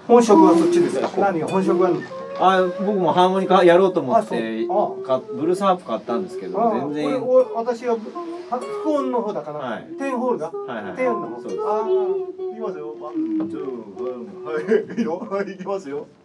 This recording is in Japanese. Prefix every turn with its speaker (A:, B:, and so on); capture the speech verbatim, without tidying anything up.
A: 本職はそっちですか。何が本職は。
B: あ、僕もハーモニカやろうと思って
A: あそう
B: かブルースハープ買ったんですけど全然。
A: これ私は副音の方だから、
B: はい、
A: テンホールだ。
B: はいはい、
A: テンの方。
B: そうです。
A: ああ、いきますよ。ワン、ツー、ワン、はい、いいよ、はい、いきますよ。